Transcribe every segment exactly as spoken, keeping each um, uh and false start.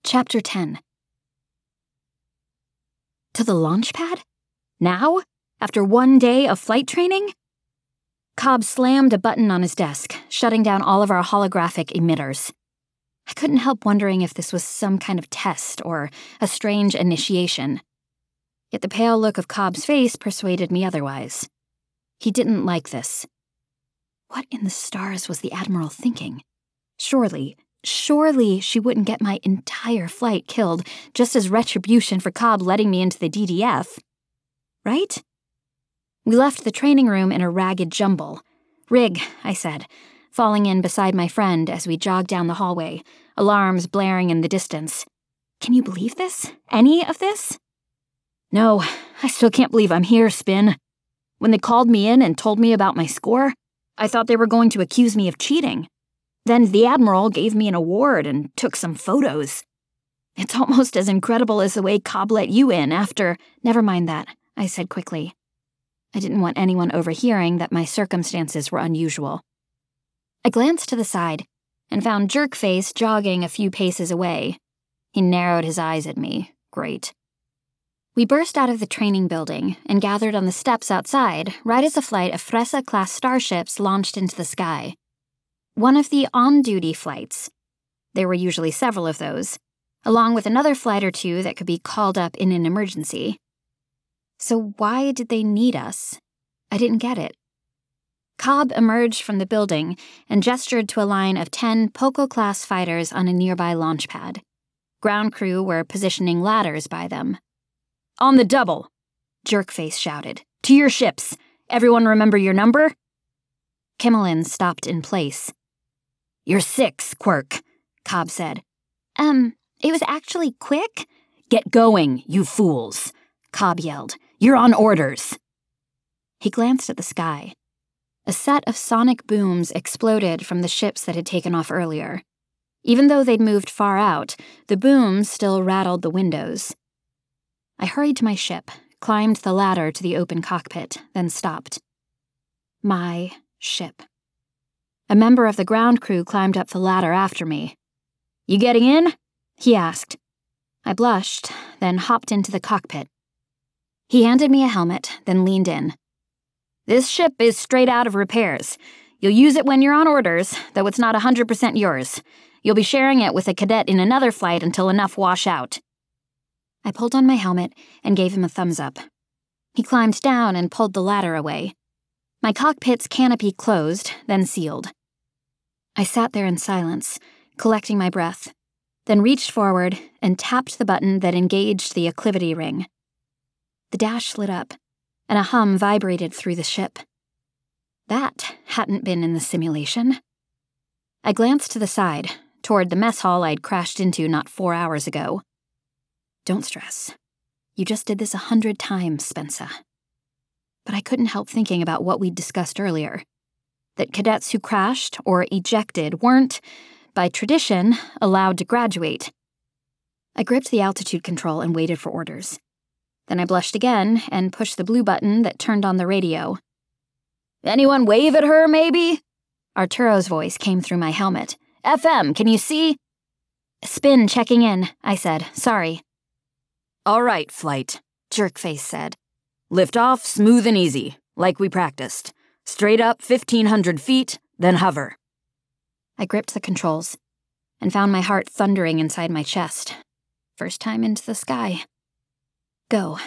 Chapter ten. To the launch pad? Now? After one day of flight training? Cobb slammed a button on his desk, shutting down all of our holographic emitters. I couldn't help wondering if this was some kind of test or a strange initiation. Yet the pale look of Cobb's face persuaded me otherwise. He didn't like this. What in the stars was the Admiral thinking? Surely, surely she wouldn't get my entire flight killed just as retribution for Cobb letting me into the D D F. Right? We left the training room in a ragged jumble. "Rig," I said, falling in beside my friend as we jogged down the hallway, alarms blaring in the distance. "Can you believe this? Any of this?" "No, I still can't believe I'm here, Spin. When they called me in and told me about my score, I thought they were going to accuse me of cheating. Then the Admiral gave me an award and took some photos. It's almost as incredible as the way Cobb let you in after—" "Never mind that," I said quickly. I didn't want anyone overhearing that my circumstances were unusual. I glanced to the side and found Jerkface jogging a few paces away. He narrowed his eyes at me. Great. We burst out of the training building and gathered on the steps outside right as a flight of Fresa-class starships launched into the sky. One of the on-duty flights. There were usually several of those, along with another flight or two that could be called up in an emergency. So why did they need us? I didn't get it. Cobb emerged from the building and gestured to a line of ten Poco-class fighters on a nearby launch pad. Ground crew were positioning ladders by them. "On the double!" Jerkface shouted. "To your ships! Everyone remember your number?" Kimmelin stopped in place. "You're six, Quirk," Cobb said. Um, it was actually quick? "Get going, you fools," Cobb yelled. "You're on orders." He glanced at the sky. A set of sonic booms exploded from the ships that had taken off earlier. Even though they'd moved far out, the booms still rattled the windows. I hurried to my ship, climbed the ladder to the open cockpit, then stopped. My ship. A member of the ground crew climbed up the ladder after me. "You getting in?" he asked. I blushed, then hopped into the cockpit. He handed me a helmet, then leaned in. "This ship is straight out of repairs. You'll use it when you're on orders, though it's not one hundred percent yours. You'll be sharing it with a cadet in another flight until enough wash out." I pulled on my helmet and gave him a thumbs up. He climbed down and pulled the ladder away. My cockpit's canopy closed, then sealed. I sat there in silence, collecting my breath, then reached forward and tapped the button that engaged the acclivity ring. The dash lit up, and a hum vibrated through the ship. That hadn't been in the simulation. I glanced to the side, toward the mess hall I'd crashed into not four hours ago. "Don't stress. You just did this a hundred times, Spensa." But I couldn't help thinking about what we'd discussed earlier. That cadets who crashed or ejected weren't, by tradition, allowed to graduate. I gripped the altitude control and waited for orders. Then I blushed again and pushed the blue button that turned on the radio. "Anyone wave at her, maybe?" Arturo's voice came through my helmet. "F M, can you see?" "Spin checking in," I said. "Sorry." "All right, flight," Jerkface said. "Lift off smooth and easy, like we practiced. Straight up fifteen hundred feet, then hover." I gripped the controls and found my heart thundering inside my chest. First time into the sky. Go.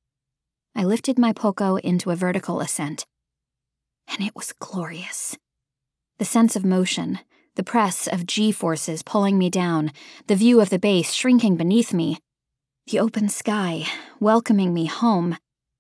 I lifted my Poco into a vertical ascent. And it was glorious. The sense of motion, the press of G-forces pulling me down, the view of the base shrinking beneath me, the open sky welcoming me home.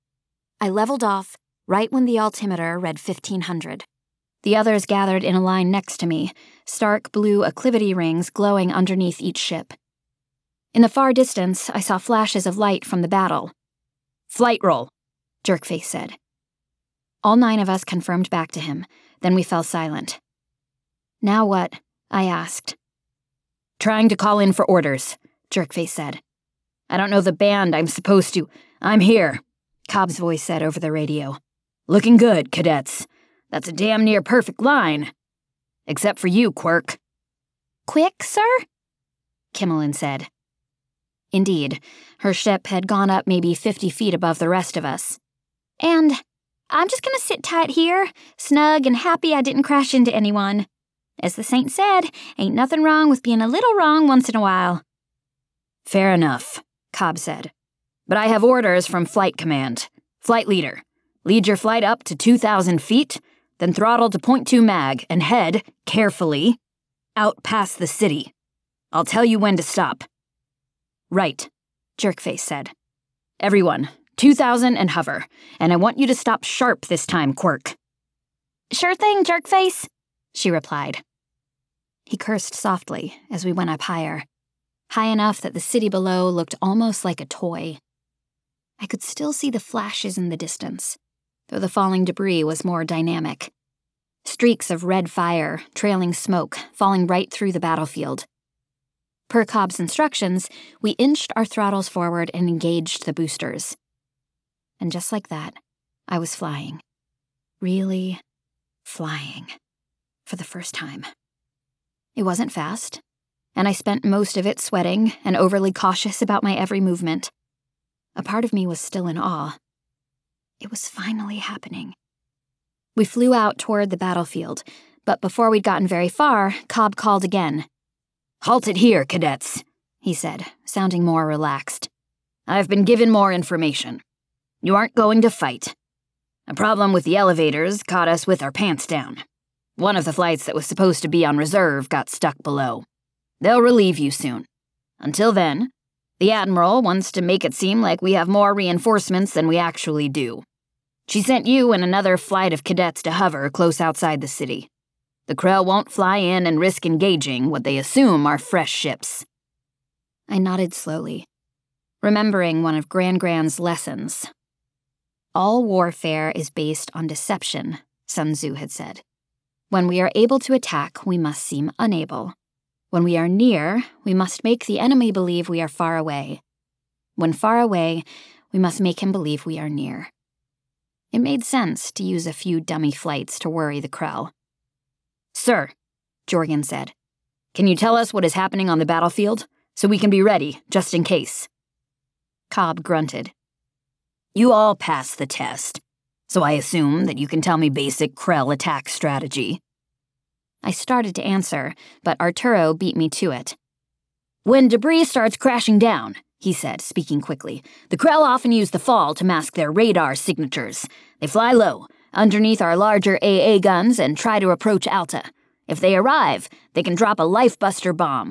I leveled off right when the altimeter read fifteen hundred. The others gathered in a line next to me, stark blue acclivity rings glowing underneath each ship. In the far distance, I saw flashes of light from the battle. "Flight roll," Jerkface said. All nine of us confirmed back to him, then we fell silent. "Now what?" I asked. "Trying to call in for orders," Jerkface said. "I don't know the band I'm supposed to—" "I'm here," Cobb's voice said over the radio. "Looking good, cadets. That's a damn near perfect line. Except for you, Quirk." "Quick, sir?" Kimmelin said. Indeed, her ship had gone up maybe fifty feet above the rest of us. And I'm just gonna sit tight here, snug and happy I didn't crash into anyone. As the saint said, ain't nothing wrong with being a little wrong once in a while. Fair enough, Cobb said. But I have orders from Flight Command. Flight Leader, lead your flight up to two thousand feet, then throttle to point two mag and head, carefully, out past the city. I'll tell you when to stop. Right, Jerkface said. Everyone, two thousand and hover, and I want you to stop sharp this time, Quirk. Sure thing, Jerkface, she replied. He cursed softly as we went up higher, high enough that the city below looked almost like a toy. I could still see the flashes in the distance, though the falling debris was more dynamic. Streaks of red fire, trailing smoke, falling right through the battlefield. Per Cobb's instructions, we inched our throttles forward and engaged the boosters. And just like that, I was flying. Really flying. For the first time. It wasn't fast, and I spent most of it sweating and overly cautious about my every movement. A part of me was still in awe. It was finally happening. We flew out toward the battlefield, but before we'd gotten very far, Cobb called again. Halt it here, cadets, he said, sounding more relaxed. I've been given more information. You aren't going to fight. A problem with the elevators caught us with our pants down. One of the flights that was supposed to be on reserve got stuck below. They'll relieve you soon. Until then, the Admiral wants to make it seem like we have more reinforcements than we actually do. She sent you and another flight of cadets to hover close outside the city. The Krell won't fly in and risk engaging what they assume are fresh ships. I nodded slowly, remembering one of Gran Gran's lessons. All warfare is based on deception, Sun Tzu had said. When we are able to attack, we must seem unable. When we are near, we must make the enemy believe we are far away. When far away, we must make him believe we are near. It made sense to use a few dummy flights to worry the Krell. Sir, Jorgen said, can you tell us what is happening on the battlefield, so we can be ready, just in case? Cobb grunted. You all passed the test, so I assume that you can tell me basic Krell attack strategy. I started to answer, but Arturo beat me to it. When debris starts crashing down, he said, speaking quickly, the Krell often use the fall to mask their radar signatures. They fly low, underneath our larger A A guns, and try to approach Alta. If they arrive, they can drop a Lifebuster bomb.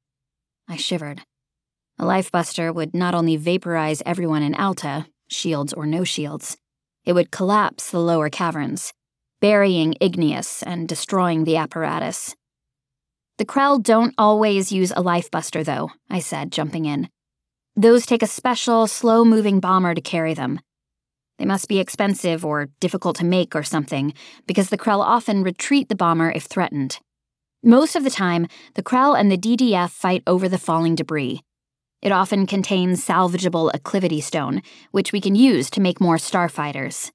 I shivered. A Lifebuster would not only vaporize everyone in Alta, shields or no shields, it would collapse the lower caverns, burying Igneous and destroying the apparatus. The Krell don't always use a Lifebuster, though, I said, jumping in. Those take a special, slow-moving bomber to carry them. They must be expensive or difficult to make or something, because the Krell often retreat the bomber if threatened. Most of the time, the Krell and the D D F fight over the falling debris. It often contains salvageable acclivity stone, which we can use to make more starfighters.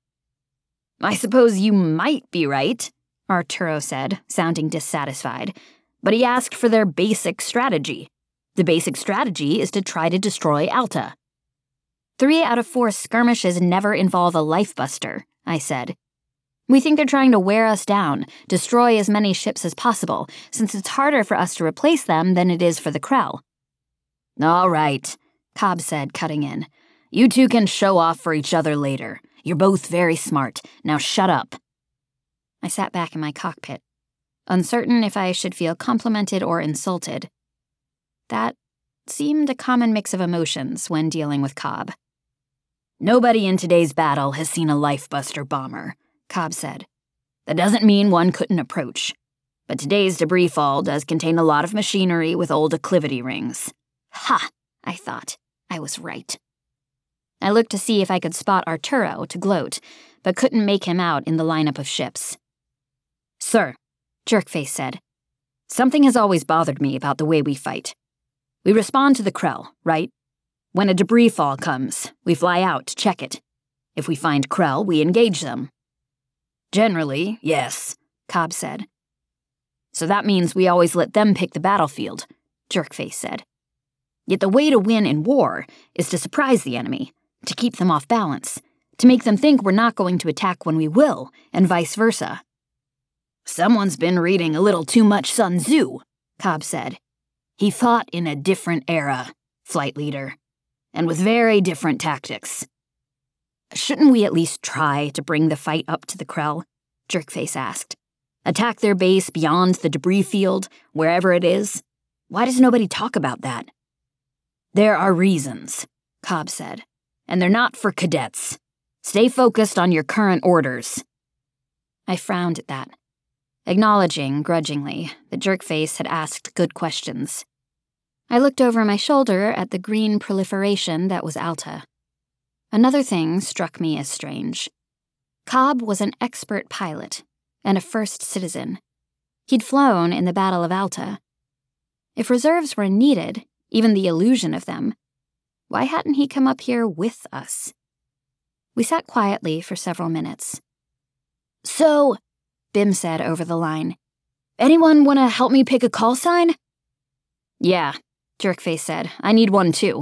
I suppose you might be right, Arturo said, sounding dissatisfied, but he asked for their basic strategy. The basic strategy is to try to destroy Alta. Three out of four skirmishes never involve a Lifebuster, I said. We think they're trying to wear us down, destroy as many ships as possible, since it's harder for us to replace them than it is for the Krell. All right, Cobb said, cutting in. You two can show off for each other later. You're both very smart. Now shut up. I sat back in my cockpit, uncertain if I should feel complimented or insulted. That seemed a common mix of emotions when dealing with Cobb. Nobody in today's battle has seen a Lifebuster bomber, Cobb said. That doesn't mean one couldn't approach. But today's debris fall does contain a lot of machinery with old acclivity rings. Ha! I thought. I was right. I looked to see if I could spot Arturo to gloat, but couldn't make him out in the lineup of ships. Sir, Jerkface said, something has always bothered me about the way we fight. We respond to the Krell, right? When a debris fall comes, we fly out to check it. If we find Krell, we engage them. Generally, yes, Cobb said. So that means we always let them pick the battlefield, Jerkface said. Yet the way to win in war is to surprise the enemy, to keep them off balance, to make them think we're not going to attack when we will, and vice versa. Someone's been reading a little too much Sun Tzu, Cobb said. He fought in a different era, flight leader, and with very different tactics. Shouldn't we at least try to bring the fight up to the Krell? Jerkface asked. Attack their base beyond the debris field, wherever it is? Why does nobody talk about that? There are reasons, Cobb said, and they're not for cadets. Stay focused on your current orders. I frowned at that, acknowledging, grudgingly, that Jerkface had asked good questions. I looked over my shoulder at the green proliferation that was Alta. Another thing struck me as strange. Cobb was an expert pilot and a first citizen. He'd flown in the Battle of Alta. If reserves were needed, even the illusion of them, why hadn't he come up here with us? We sat quietly for several minutes. So, Bim said over the line, anyone want to help me pick a call sign? Yeah, Jerkface said. I need one too.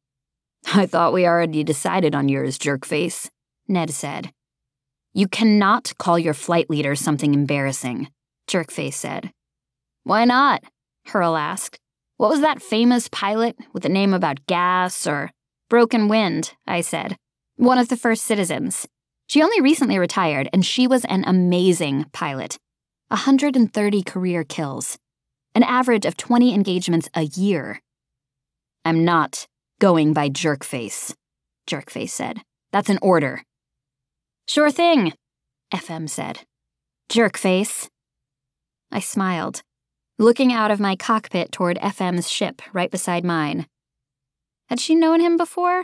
I thought we already decided on yours, Jerkface, Ned said. You cannot call your flight leader something embarrassing, Jerkface said. Why not? Hurl asked. What was that famous pilot with a name about gas or broken wind, I said. One of the first citizens. She only recently retired, and she was an amazing pilot. one hundred thirty career kills. An average of twenty engagements a year. I'm not going by Jerkface, Jerkface said. That's an order. Sure thing, F M said. Jerkface. I smiled, looking out of my cockpit toward F M's ship right beside mine. Had she known him before?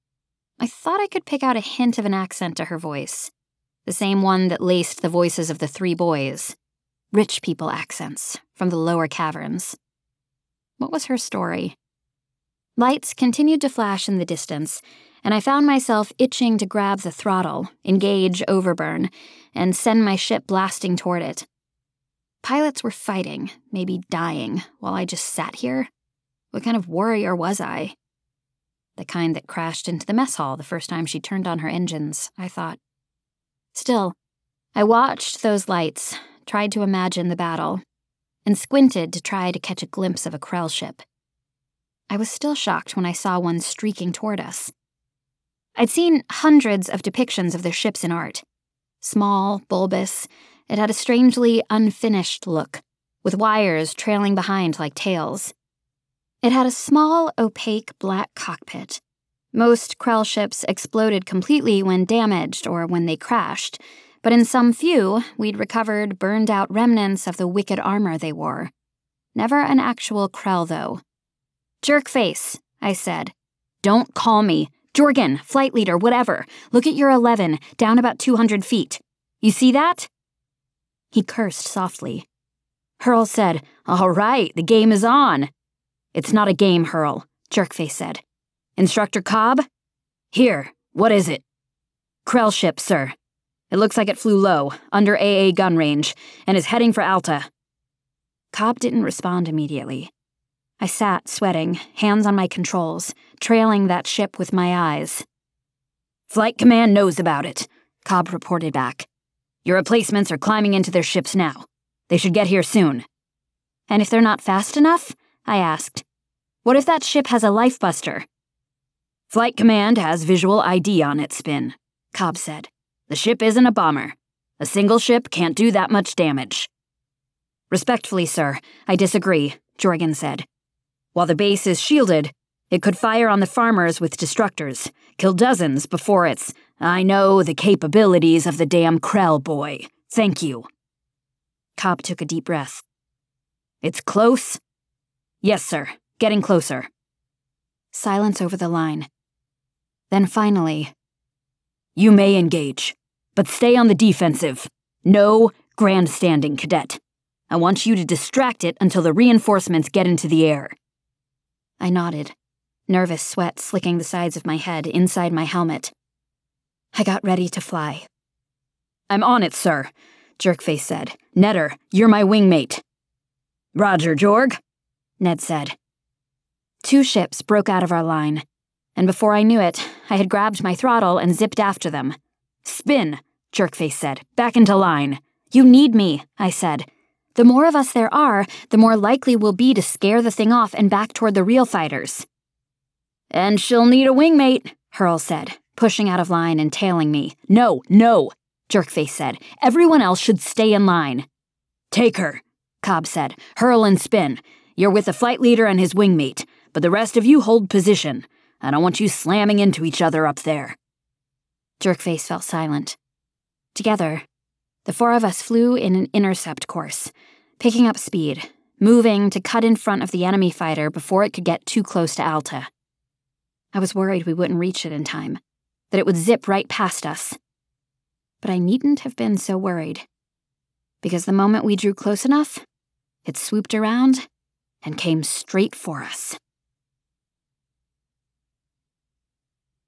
I thought I could pick out a hint of an accent to her voice, the same one that laced the voices of the three boys. Rich people accents from the lower caverns. What was her story? Lights continued to flash in the distance, and I found myself itching to grab the throttle, engage overburn, and send my ship blasting toward it. Pilots were fighting, maybe dying, while I just sat here. What kind of warrior was I? The kind that crashed into the mess hall the first time she turned on her engines, I thought. Still, I watched those lights, tried to imagine the battle, and squinted to try to catch a glimpse of a Krell ship. I was still shocked when I saw one streaking toward us. I'd seen hundreds of depictions of their ships in art. Small, bulbous, it had a strangely unfinished look, with wires trailing behind like tails. It had a small, opaque black cockpit. Most Krell ships exploded completely when damaged or when they crashed, but in some few, we'd recovered burned-out remnants of the wicked armor they wore. Never an actual Krell, though. Jerkface, I said. Don't call me. Jorgen, flight leader, whatever. Look at your eleven, down about two hundred feet. You see that? He cursed softly. Hurl said, All right, the game is on. It's not a game, Hurl, Jerkface said. Instructor Cobb? Here, what is it? Krell ship, sir. It looks like it flew low, under A A gun range, and is heading for Alta. Cobb didn't respond immediately. I sat, sweating, hands on my controls, trailing that ship with my eyes. Flight Command knows about it, Cobb reported back. Your replacements are climbing into their ships now. They should get here soon. And if they're not fast enough? I asked. What if that ship has a lifebuster? Flight Command has visual I D on its spin, Cobb said. The ship isn't a bomber. A single ship can't do that much damage. Respectfully, sir, I disagree, Jorgen said. While the base is shielded, it could fire on the farmers with destructors, kill dozens before it's, I know the capabilities of the damn Krell boy. Thank you. Cobb took a deep breath. It's close? Yes, sir. Getting closer. Silence over the line. Then finally, you may engage, but stay on the defensive. No grandstanding, cadet. I want you to distract it until the reinforcements get into the air. I nodded, nervous sweat slicking the sides of my head inside my helmet. I got ready to fly. I'm on it, sir, Jerkface said. Netter, you're my wingmate. Roger, Jorg, Ned said. Two ships broke out of our line, and before I knew it, I had grabbed my throttle and zipped after them. "Spin," Jerkface said. "Back into line." "You need me," I said. "The more of us there are, the more likely we'll be to scare the thing off and back toward the real fighters." "And she'll need a wingmate," Hurl said, pushing out of line and tailing me. "No, no," Jerkface said. "Everyone else should stay in line." "Take her," Cobb said. "Hurl and spin. You're with the flight leader and his wingmate, but the rest of you hold position. I don't want you slamming into each other up there." Jerkface fell silent. Together, the four of us flew in an intercept course, picking up speed, moving to cut in front of the enemy fighter before it could get too close to Alta. I was worried we wouldn't reach it in time, that it would zip right past us. But I needn't have been so worried, because the moment we drew close enough, it swooped around and came straight for us.